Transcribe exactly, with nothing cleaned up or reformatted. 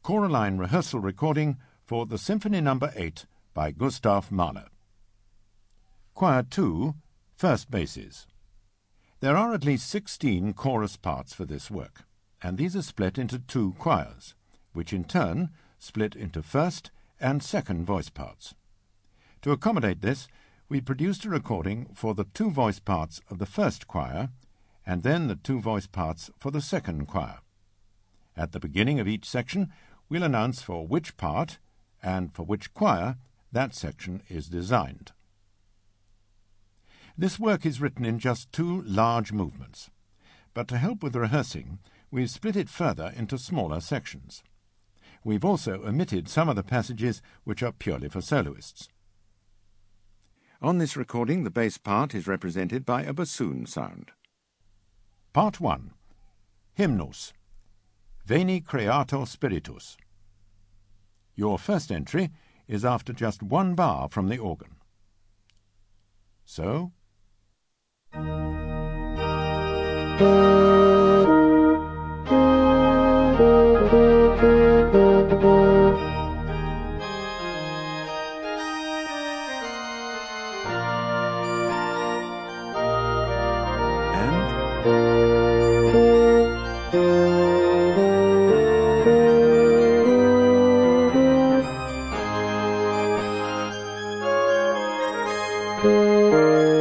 Choraline rehearsal recording for the Symphony Number eight by Gustav Mahler. Choir two, first basses. There are at least sixteen chorus parts for this work, and these are split into two choirs, which in turn split into first and second voice parts. To accommodate this, we produced a recording for the two voice parts of the first choir, and then the two voice parts for the second choir. At the beginning of each section, we'll announce for which part and for which choir that section is designed. This work is written in just two large movements, but to help with rehearsing, we've split it further into smaller sections. We've also omitted some of the passages which are purely for soloists. On this recording, the bass part is represented by a bassoon sound. Part one. Hymnus. Veni Creator Spiritus. Your first entry is after just one bar from the organ. So... and...